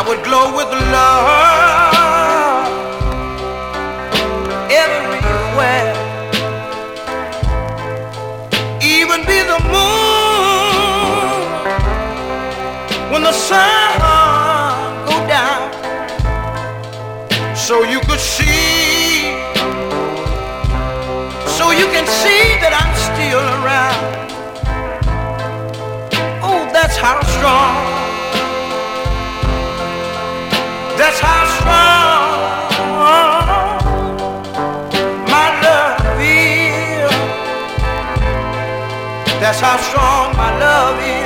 would glow with love everywhere. Even be the moon when the sun go down, so you could see, so you can see that I'm still around. Oh, that's how strong, that's how strong my love is. That's how strong my love is.